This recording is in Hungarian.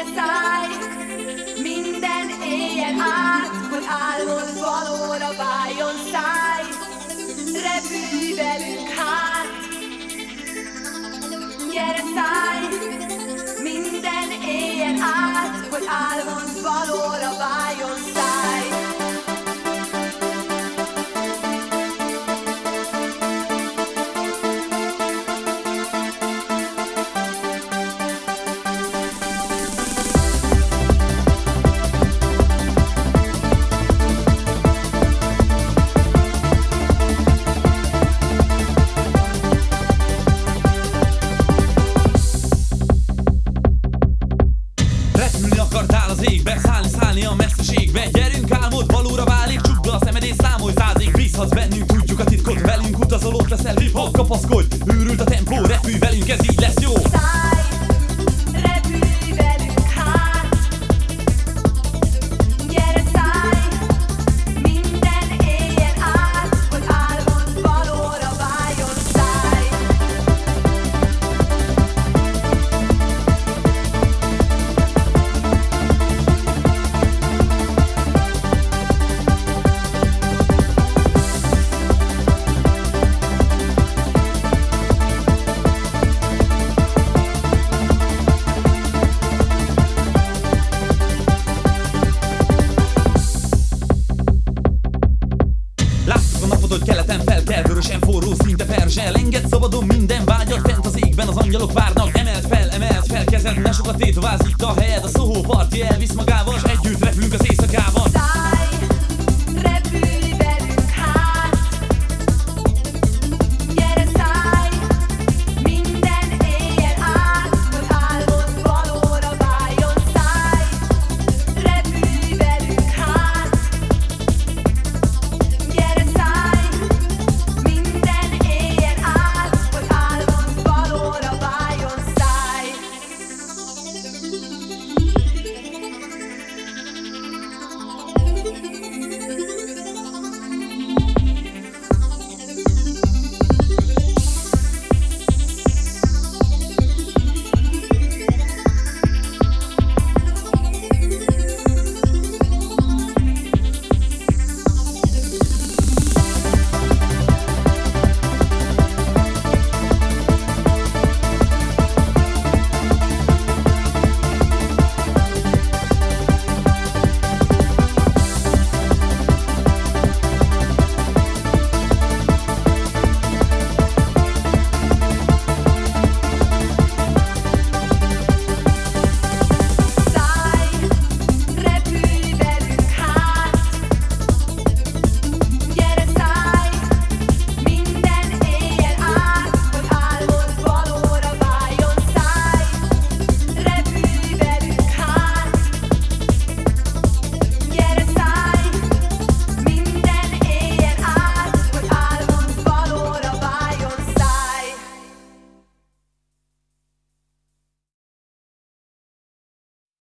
szállj, minden éjjel át, hogy álmod valóra váljon, szállj, repülj velünk hát. Gyere szállj, minden éjjel át, hogy álmod valóra váljon, szállj. Akartál az égbe, szállni a messzeségbe. Gyerünk, álmod valóra válik, csukd be a szemed és számolj százig. Bízhatsz bennünk, tudjuk a titkot, velünk utazol, ott leszel, hip-hop, kapaszkodj. Őrült a tempó, repülj velünk, ez így lesz jó. Szállj, repülj velünk hát. Gyere szállj, minden éjjel át, hogy álmod valóra váljon, szállj. Hogy keleten felkel, vörösen forró, szinte perzsel. Engedd szabadon minden vágyat, fent az égben az angyalok várnak. Emeld fel kezed, ne sokat tétovázz, itt a helyed. A Soho Party elvisz magával, s együtt